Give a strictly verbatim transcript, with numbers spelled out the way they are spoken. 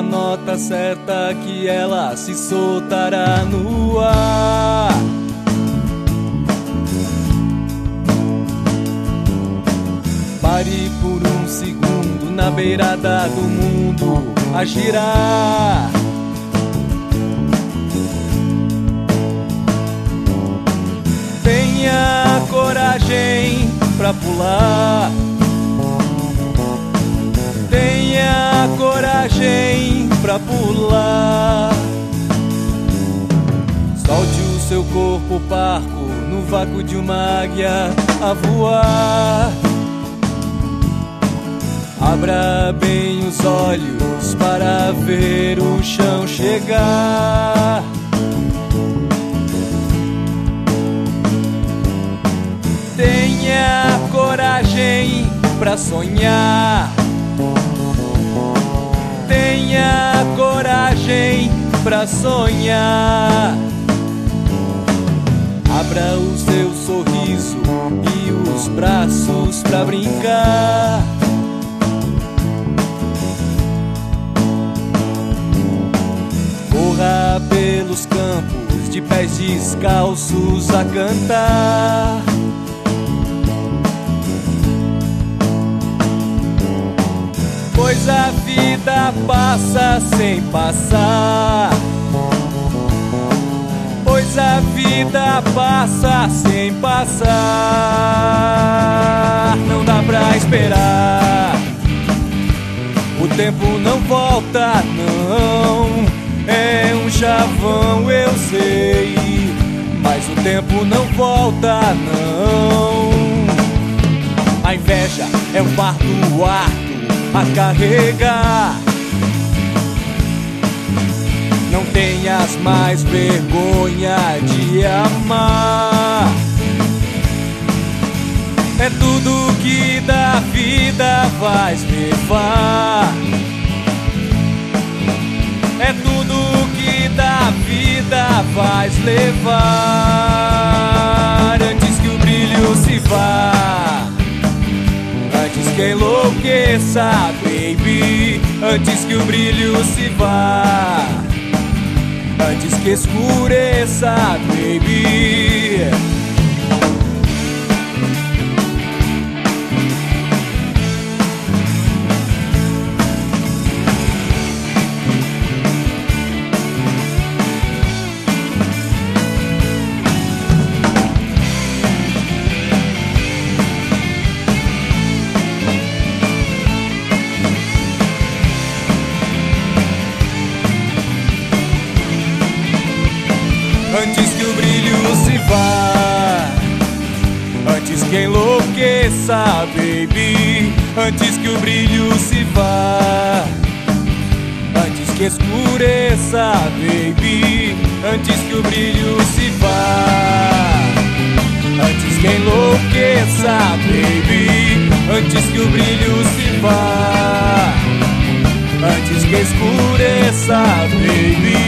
a nota certa que ela se soltará no ar. Pare por um segundo na beirada do mundo a girar. Tenha coragem pra pular. Tenha coragem pra pular. Solte o seu corpo parco no vácuo de uma águia a voar. Abra bem os olhos para ver o chão chegar. Tenha coragem pra sonhar. Tenha coragem pra sonhar. Abra o seu sorriso e os braços pra brincar. Corra pelos campos de pés descalços a cantar. Pois a vida passa sem passar. Pois a vida passa sem passar. Não dá pra esperar. O tempo não volta, não. É um chavão, eu sei, mas o tempo não volta, não. A inveja é um fardo árduo a carregar. Não tenhas mais vergonha de amar. É tudo que da vida vais levar. É tudo que da vida vais levar. Antes que o brilho se vá, antes que enlouqueça, baby. Antes que o brilho se vá, antes que escureça, baby. Antes que o brilho se vá, antes que enlouqueça, baby. Antes que o brilho se vá, antes que escureça, baby. Antes que o brilho se vá, antes que enlouqueça, baby. Antes que o brilho se vá, antes que escureça, baby.